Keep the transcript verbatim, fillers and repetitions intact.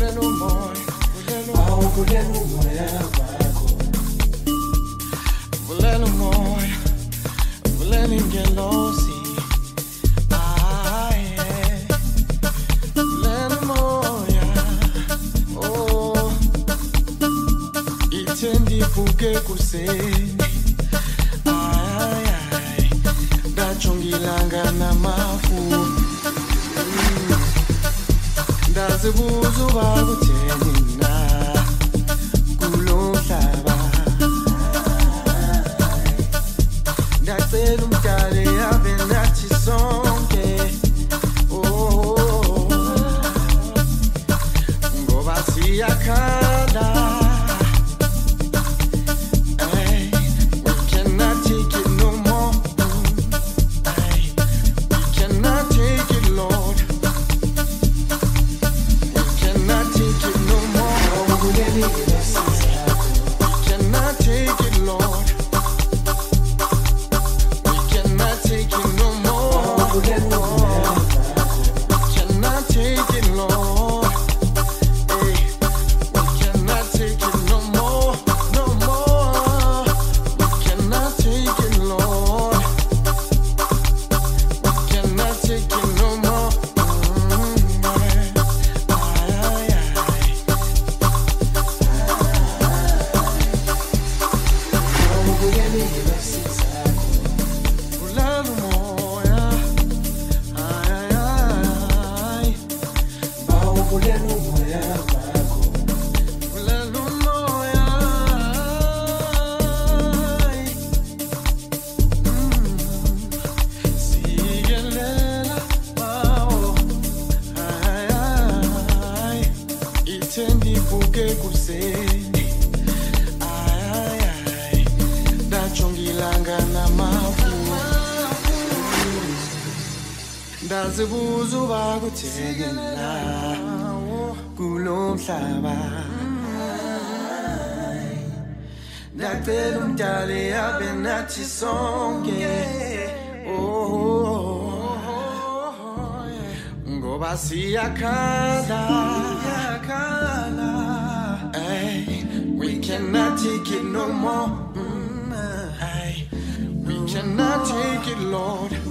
Vulela umoya, awuvulela umoya wakho. Vulela umoya, vulela ingelosi. Aye, vulela umoya. Oh, itendi ivuke kuseni. Aye, aye, ndajongilanga namafu. Ndazibuza uba kutheni na kulo mhlaba. Ndacela umdali ave nathi sonke. Oh, ngoba siyakhala. Ay, we cannot take it no more. Ay, we cannot take it, Lord. Ndazibuza uba kutheni na kulo mhlaba. Ndacela umdali ave nathi sonke. Oh, ngoba siyakhala. Ay, we cannot take it no more. Ay, we cannot take it, Lord.